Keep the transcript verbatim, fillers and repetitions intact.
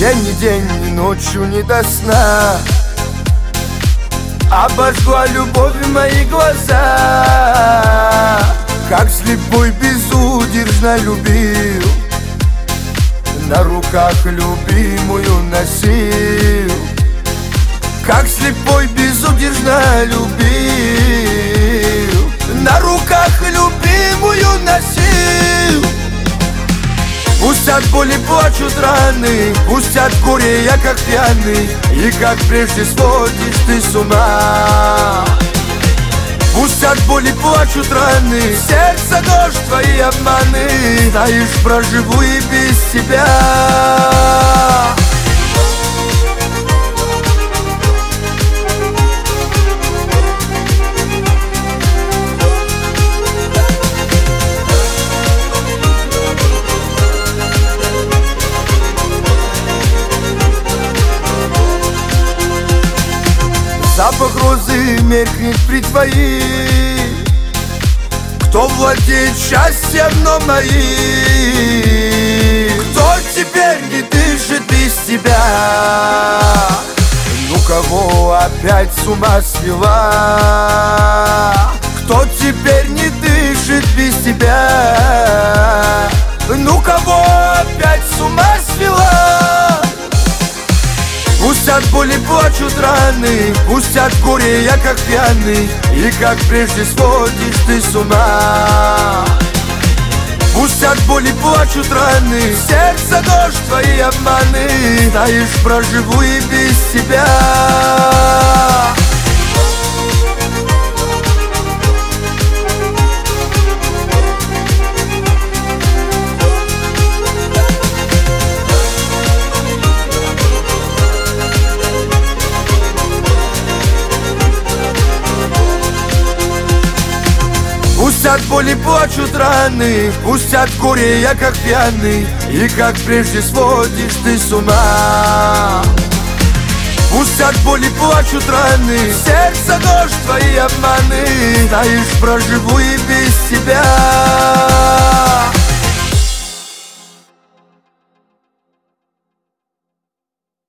День ни день, ни ночью, ни до сна обожгла любовь мои глаза. Как слепой безудержно любил, на руках любимую носил. Как слепой безудержно любил, на руках любимую носил. Пусть от боли плачут раны, пусть от горя я как пьяный, и как прежде сводишь ты с ума. Пусть от боли плачут раны, сердце дождь твои обманы. Знаешь, проживу и без тебя. Запах розы меркнет при твоих. Кто владеет счастьем, но моим? Кто теперь не дышит без тебя? Ну кого опять с ума свела? Кто теперь не дышит без тебя? Ну кого опять с ума свела? Пусть от боли плачут раны, пусть от горя я как пьяный, и как прежде сводишь ты с ума. Пусть от боли плачут раны, сердце дождь твои обманы. Знаешь, проживу и без тебя. Пусть от боли плачут раны, пусть от горя я как пьяный, и как прежде сводишь ты с ума. Пусть от боли плачут раны, сердце дождь твои обманы. Знаешь, проживу и без тебя.